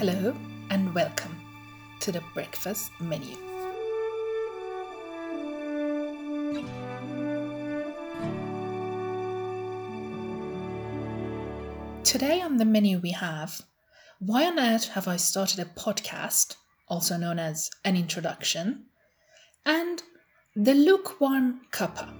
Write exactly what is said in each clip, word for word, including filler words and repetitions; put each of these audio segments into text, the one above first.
Hello and welcome to the breakfast menu. Today on the menu we have, why on earth have I started a podcast, also known as an introduction, and the lukewarm cuppa.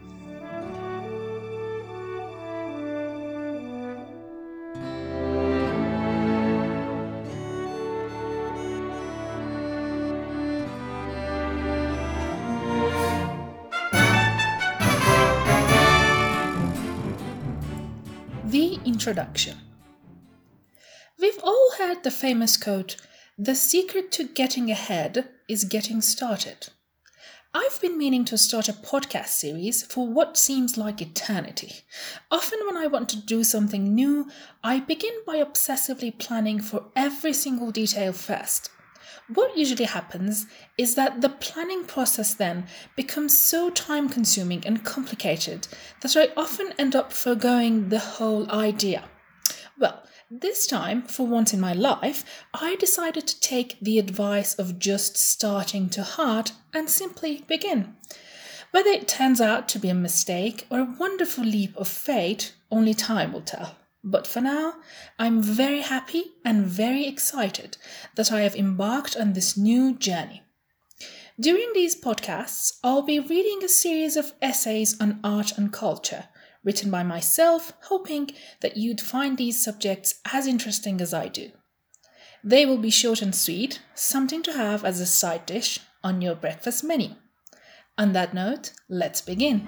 The introduction. We've all heard the famous quote, "The secret to getting ahead is getting started." I've been meaning to start a podcast series for what seems like eternity. Often when I want to do something new, I begin by obsessively planning for every single detail first. What usually happens is that the planning process then becomes so time-consuming and complicated that I often end up forgoing the whole idea. Well, this time, for once in my life, I decided to take the advice of just starting to heart and simply begin. Whether it turns out to be a mistake or a wonderful leap of fate, only time will tell. But for now, I'm very happy and very excited that I have embarked on this new journey. During these podcasts, I'll be reading a series of essays on art and culture, written by myself, hoping that you'd find these subjects as interesting as I do. They will be short and sweet, something to have as a side dish on your breakfast menu. On that note, let's begin.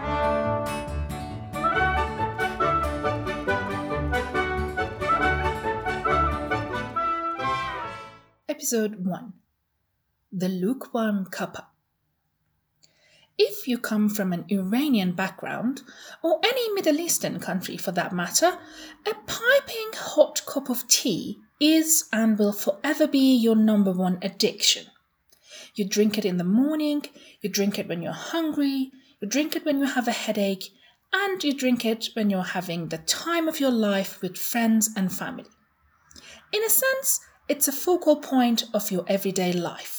Episode one. The lukewarm cuppa. If you come from an Iranian background, or any Middle Eastern country for that matter, a piping hot cup of tea is and will forever be your number one addiction. You drink it in the morning, you drink it when you're hungry, you drink it when you have a headache, and you drink it when you're having the time of your life with friends and family. In a sense, it's a focal point of your everyday life.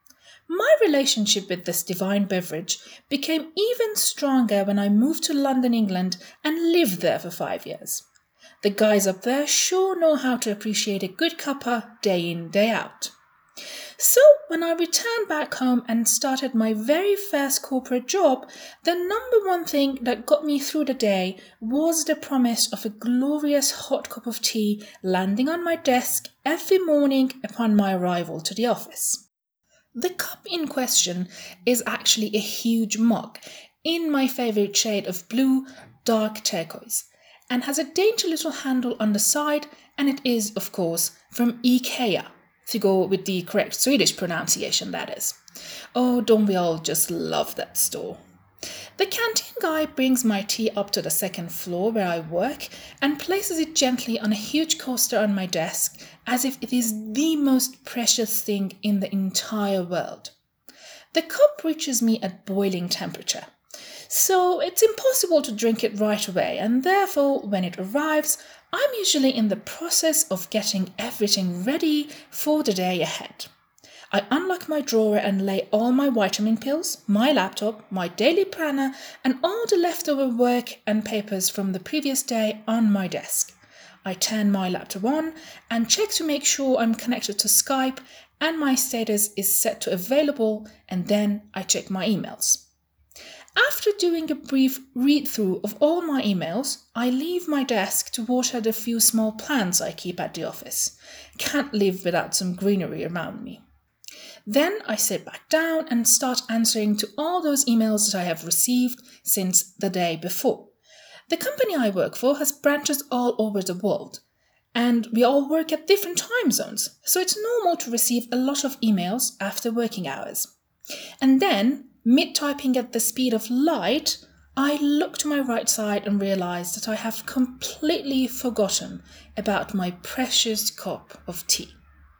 My relationship with this divine beverage became even stronger when I moved to London, England, and lived there for five years. The guys up there sure know how to appreciate a good cuppa day in, day out. So when I returned back home and started my very first corporate job, the number one thing that got me through the day was the promise of a glorious hot cup of tea landing on my desk every morning upon my arrival to the office. The cup in question is actually a huge mug in my favourite shade of blue, dark turquoise, and has a dainty little handle on the side, and it is, of course, from IKEA, to go with the correct Swedish pronunciation, that is. Oh, don't we all just love that store? The canteen guy brings my tea up to the second floor where I work and places it gently on a huge coaster on my desk as if it is the most precious thing in the entire world. The cup reaches me at boiling temperature, so it's impossible to drink it right away, and therefore when it arrives, I'm usually in the process of getting everything ready for the day ahead. I unlock my drawer and lay all my vitamin pills, my laptop, my daily planner, and all the leftover work and papers from the previous day on my desk. I turn my laptop on and check to make sure I'm connected to Skype and my status is set to available, and then I check my emails. After doing a brief read-through of all my emails, I leave my desk to water the few small plants I keep at the office. Can't live without some greenery around me. Then I sit back down and start answering to all those emails that I have received since the day before. The company I work for has branches all over the world, and we all work at different time zones, so it's normal to receive a lot of emails after working hours. And then, mid-typing at the speed of light, I look to my right side and realize that I have completely forgotten about my precious cup of tea.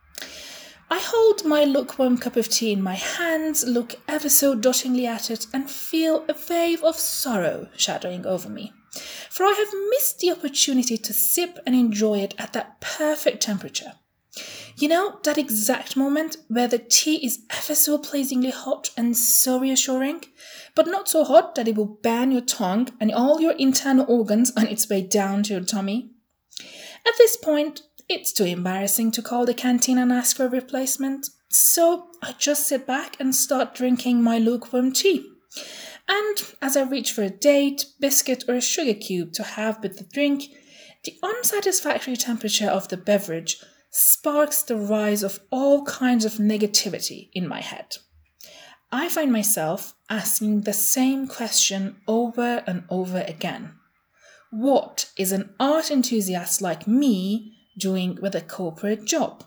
I hold my lukewarm cup of tea in my hands, look ever so dotingly at it, and feel a wave of sorrow shadowing over me. For I have missed the opportunity to sip and enjoy it at that perfect temperature. You know, that exact moment where the tea is ever so pleasingly hot and so reassuring, but not so hot that it will burn your tongue and all your internal organs on its way down to your tummy. At this point, it's too embarrassing to call the canteen and ask for a replacement, so I just sit back and start drinking my lukewarm tea. And as I reach for a date, biscuit, or a sugar cube to have with the drink, the unsatisfactory temperature of the beverage sparks the rise of all kinds of negativity in my head. I find myself asking the same question over and over again. What is an art enthusiast like me doing with a corporate job?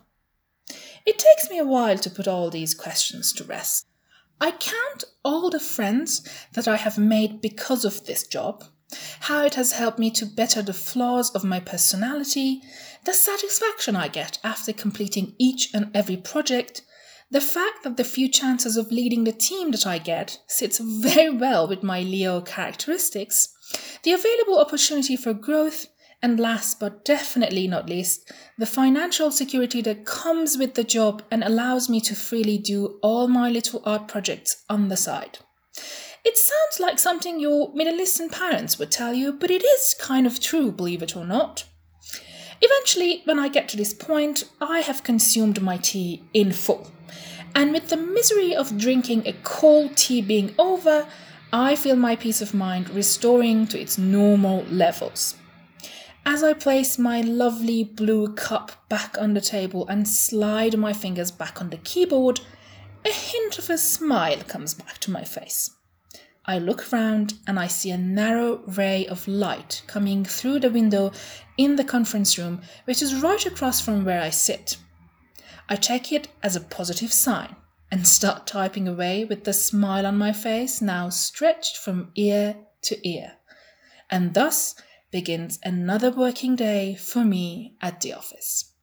It takes me a while to put all these questions to rest. I count all the friends that I have made because of this job, how it has helped me to better the flaws of my personality, the satisfaction I get after completing each and every project, the fact that the few chances of leading the team that I get sits very well with my Leo characteristics, the available opportunity for growth, and last but definitely not least, the financial security that comes with the job and allows me to freely do all my little art projects on the side. It sounds like something your Middle Eastern parents would tell you, but it is kind of true, believe it or not. Eventually, when I get to this point, I have consumed my tea in full. And with the misery of drinking a cold tea being over, I feel my peace of mind restoring to its normal levels. As I place my lovely blue cup back on the table and slide my fingers back on the keyboard, a hint of a smile comes back to my face. I look round and I see a narrow ray of light coming through the window in the conference room, which is right across from where I sit. I take it as a positive sign and start typing away with the smile on my face now stretched from ear to ear. And thus begins another working day for me at the office.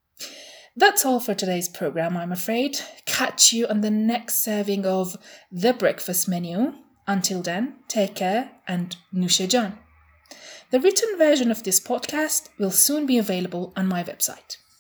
That's all for today's program, I'm afraid. Catch you on the next serving of the breakfast menu. Until then, take care and Nushe Jan. The written version of this podcast will soon be available on my website.